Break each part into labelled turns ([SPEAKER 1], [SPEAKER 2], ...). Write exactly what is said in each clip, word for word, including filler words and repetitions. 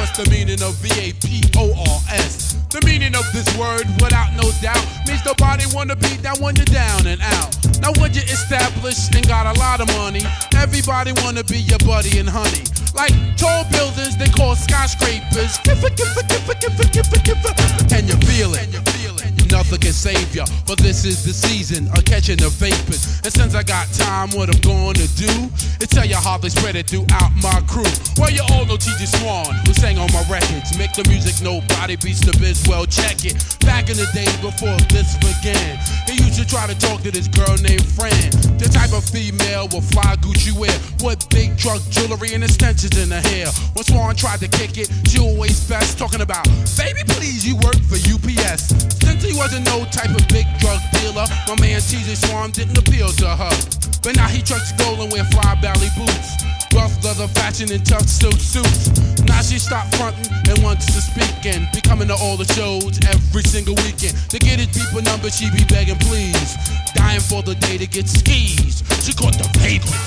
[SPEAKER 1] What's the meaning of V A P O R S? The meaning of this word, without no doubt, means nobody wanna be down when you're down and out. Now when you're established and got a lot of money, everybody wanna be your buddy and honey. Like tall buildings, they call skyscrapers. Kiffa, kiffa, kiffa, kiffa, kiffa, kiffa. Can you feel it? Nothing can save ya, but this is the season of catching the vapors. And since I got time, what I'm gonna do is tell you how they spread it throughout my crew. Well, you all know T J Swan, who sang on my records. Make the music, nobody beats the biz, well, check it. Back in the days before this began, he used to try to talk to this girl named Fran. The type of female with fly Gucci wear, with big truck jewelry and extensions in her hair. When Swan tried to kick it, she always fessed, talking about, baby, please, you work for U P S. Since he wasn't no type of big drug dealer, my man T J Swan didn't appeal to her. But now he trucks gold and wear fly belly boots, rough leather fashion and tough silk suits. Now she stopped fronting and wants to speak and be coming to all the shows every single weekend. To get his people number, she be begging please, dying for the day to get skis. She caught the vapors.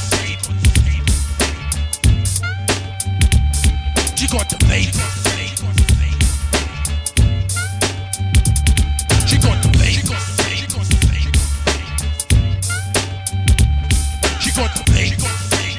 [SPEAKER 1] She caught the vapors. She caught the vapors. She caught the vapors.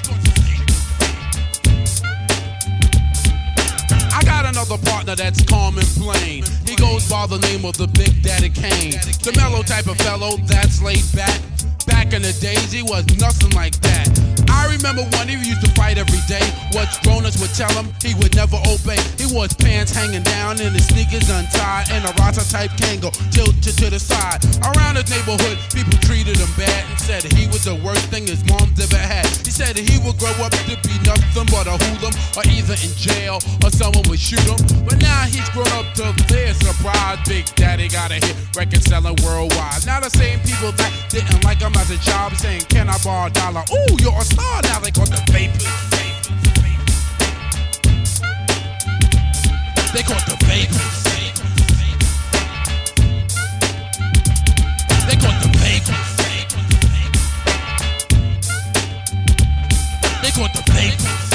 [SPEAKER 1] I got another partner that's calm and plain. He goes by the name of the Big Daddy Kane. The mellow type of fellow that's laid back. Back in the days, he was nothing like that. I remember when he used to fight every day. What grown-ups would tell him, he would never obey. He wore his pants hanging down and his sneakers untied, and a Rasta-type Kango tilted to the side. Around his neighborhood, people treated him bad and said he was the worst thing his mom's ever had. He said he would grow up to be nothing but a hoodlum, or either in jail or someone would shoot him. But now he's grown up to their surprise. Big Daddy got a hit record selling worldwide. Now the same people that didn't like him as a job saying, can I borrow a dollar? Ooh, you're a star. Now they caught the vapors. They caught the vapors. They caught the vapors. They caught the vapors.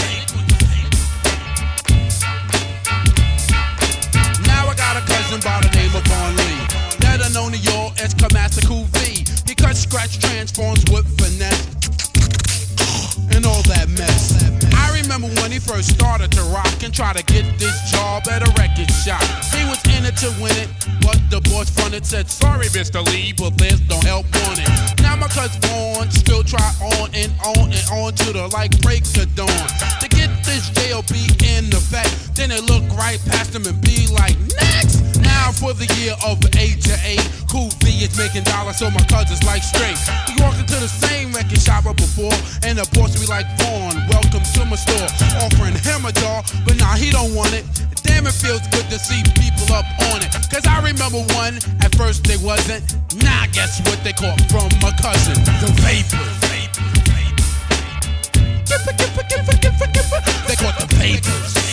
[SPEAKER 1] Now I got a cousin by the name of Von Lee, better known to y'all as Kamaster Cool V. He cuts, scratch, transforms with finesse and all that mess. I remember when he first started to rock and try to get this job at a record shop. He was in it to win it, but the boss fronted, said, sorry, Mister Lee, but there's no help on it. Now my cousin Vaughn still try on and on and on to the like break of dawn to get this J O B in effect. Then they look right past him and be like, next! Now for the year of age to eight, Cool V is making dollars, so my cousin's like straight. He walked into the same record shop up before, and the boss be like, Vaughn, welcome to my store, offering him a jar, but nah, he don't want it. Damn, it feels good to see people up on it. Cause I remember one, at first they wasn't. Now guess what they caught from my cousin? The vapors. They caught the vapors.